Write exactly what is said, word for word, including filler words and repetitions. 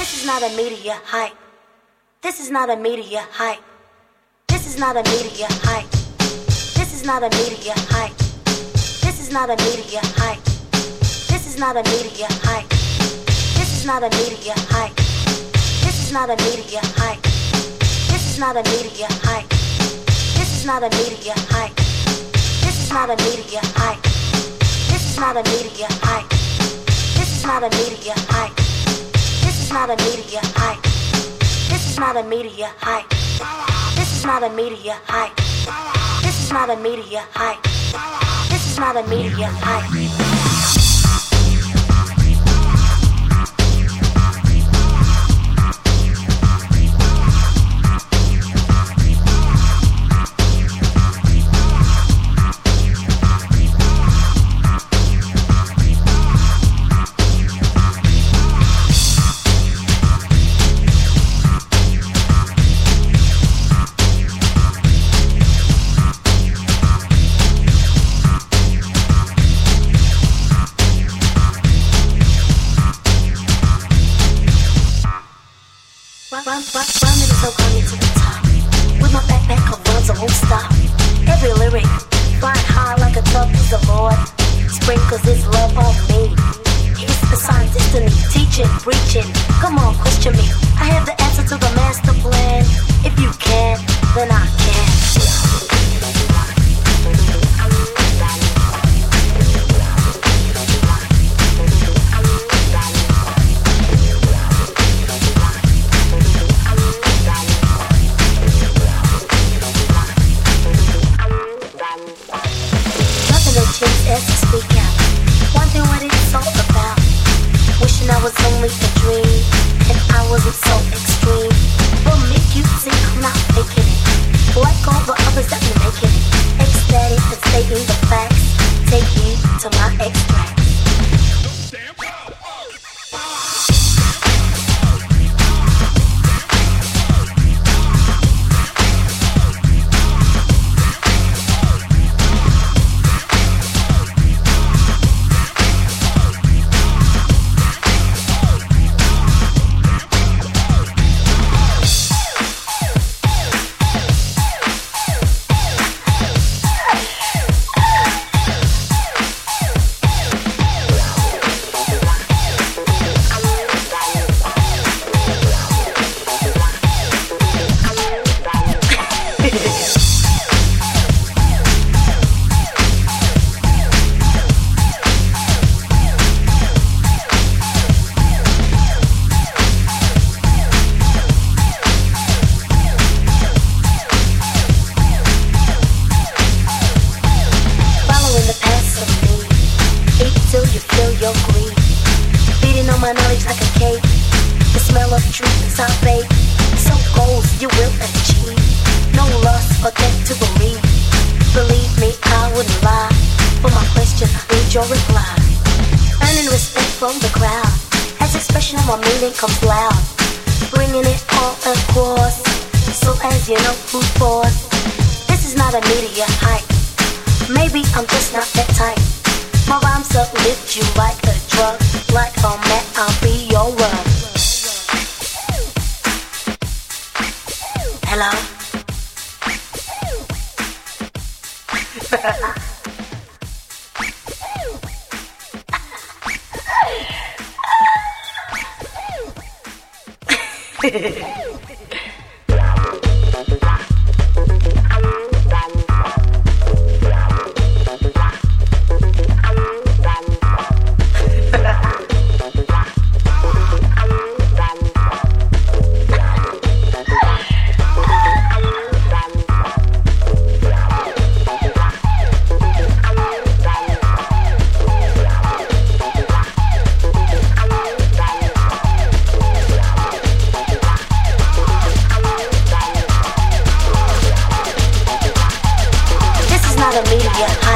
This is not a media hype. This is not a media hype. This is not a media hype. This is not a media hype. This is not a media hype. This is not a media hype. This is not a media hype. This is not a media hype. This is not a media hype. This is not a media hype. This is not a media hype. This is not a media hype. This is not a media hype. This is not a media hype. This is not a media hype. This is not a media hype. This is not a media hype. This is not a media hype. Run, run, run me so coming to the top. With my backpack of runs, I won't stop. Every lyric, flying high like a dove is the Lord. Sprinkles His love on me. He's the scientist in me, teaching, preaching. Come on, question me. I have the answer to the master plan. If you can, then I can. As I speak out, wondering what it's all about. Wishing I was only a dream, and I wasn't so extreme. But make you see I'm not faking it, like all the others that be making it. Ecstatic and stating the facts, take heed to my extracts. Comes loud, bringing it all across. So as you know who's boss, this is not a media hype. Maybe I'm just not that type. My rhymes uplift you like a drug, like a mat, I'll be your rug. Hello. Yeah.